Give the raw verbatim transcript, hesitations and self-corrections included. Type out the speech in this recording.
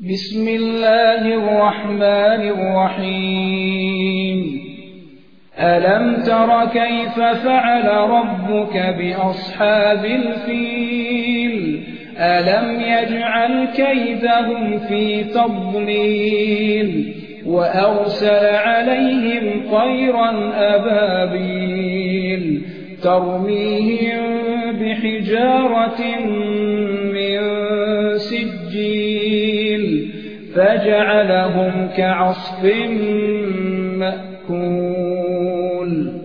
بسم الله الرحمن الرحيم ألم تر كيف فعل ربك بأصحاب الفيل ألم يجعل كيدهم في تضليل وأرسل عليهم طيرا أبابيل ترميهم بحجارة من سجيل فجعلهم كعصف مأكول.